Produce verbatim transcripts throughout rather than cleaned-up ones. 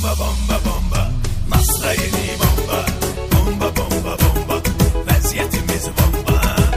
Bomba bomba bomba, настроение bomba. Bomba bomba bomba, vaziyetimiz bomba.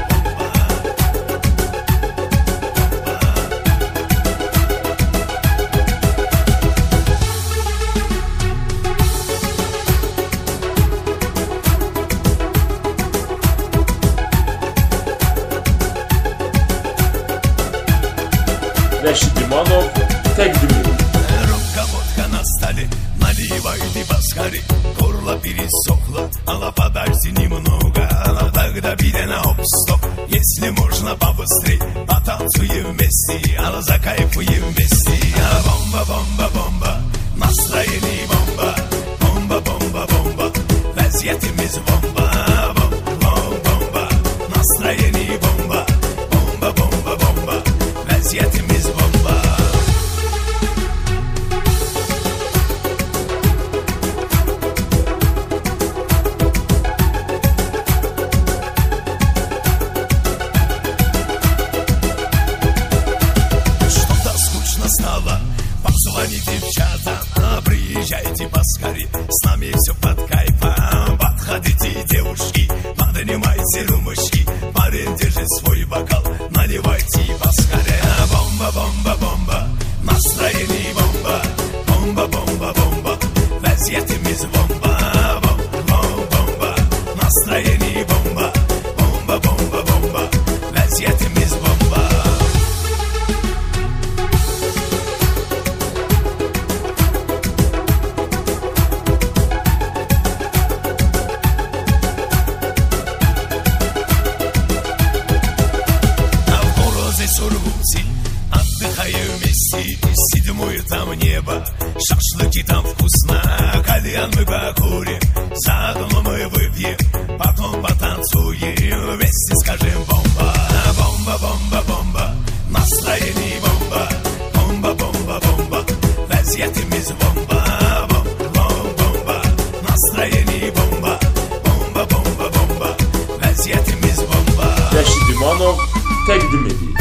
Рашид Иманов təqdim edir. Рюмка водка на столе, наливай ты поскорей. Горло пересохло, а подожди немного. Но тогда беда на оп-стоп, если можно побыстрей. Потанцуем вместе, а закайфуем вместе. Бомба, бомба, бомба, настроение бомба. Бомба, бомба, бомба, vaziyetimiz bomba. Бомба, бомба, настроение бомба. Бомба, бомба, бомба, vaziyetimiz bomba. Стало, позвоните девчата, приезжайте поскорей, с нами все под кайфом. Подходите, девушки, поднимайте рюмочки, парень, держи свой бокал, наливайте поскорей. Бомба, бомба, бомба, настроение бомба. Бомба, бомба, бомба, vaziyetimiz bomba. Бомба, бомба, настроение бомба. Бомба, бомба, бомба, vaziyetimiz bomba. Сургуте, отдыхаем вместе, седьмое там небо, шашлыки там вкусно, кальян мы покурим, заодно мы выпьем, потом потанцуем, вместе скажем бомба. Бомба, бомба, бомба, настроение бомба. Бомба, бомба, бомба, vaziyetimiz bomba. Бомба, бомба, настроение бомба. Бомба, бомба, бомба, vaziyetimiz bomba. Rashid İmanov təqdim edir.